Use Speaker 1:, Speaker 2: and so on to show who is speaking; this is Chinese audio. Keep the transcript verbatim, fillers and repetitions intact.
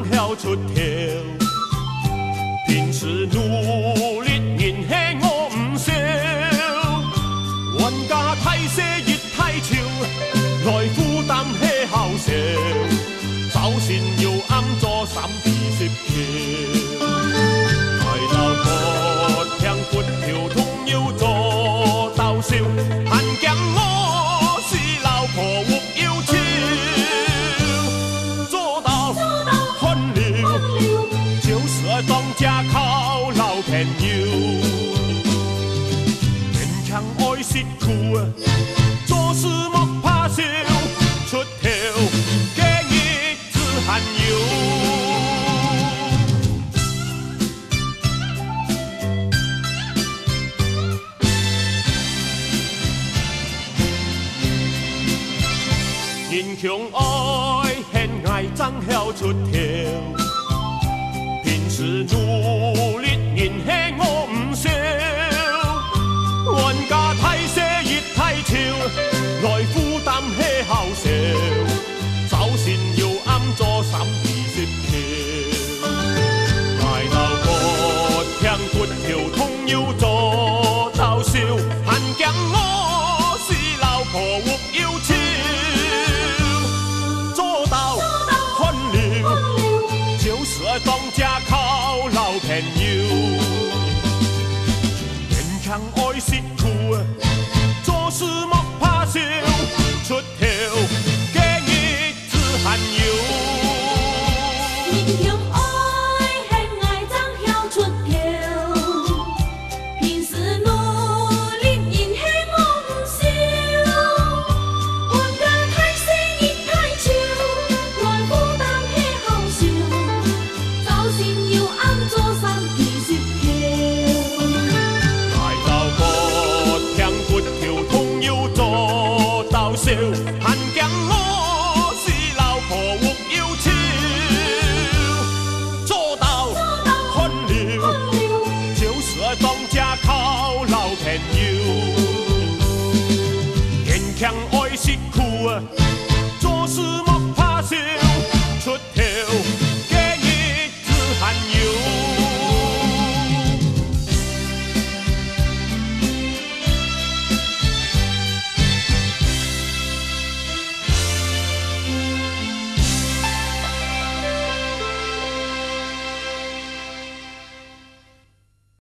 Speaker 1: 晓出头。平时努力人嘿我唔少，冤家太细亦太潮，来负担嘿好少。走线要暗做三二十桥，大头佛听佛跳通要做斗笑，汉江我是老婆有要求，做到分流，就是爱当家靠老朋友，勉强爱惜苦，做事莫怕笑，出头。含有人强爱恨爱争晓出头，平时努力人嘿我唔少，冤家太细亦太潮，来负担嘿好少。走线要暗做三二十桥，大头佛听佛跳通要做斗笑，汉江我是老婆有要求，做到分流，就是爱当家靠老朋友，勉强爱惜苦，做事莫怕笑，出